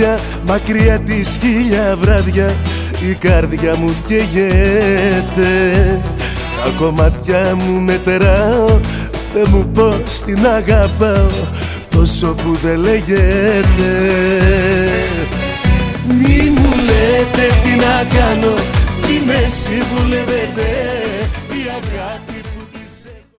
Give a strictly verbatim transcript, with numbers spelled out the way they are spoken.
μάτια, μακριά της χίλια βράδια, η καρδιά μου καίγεται. Τα κομμάτια μου μετράω, Θεέ μου πως την αγαπάω, τόσο που δεν λέγεται. Μη μου λέτε τι να κάνω, μη με συμβουλεύετε.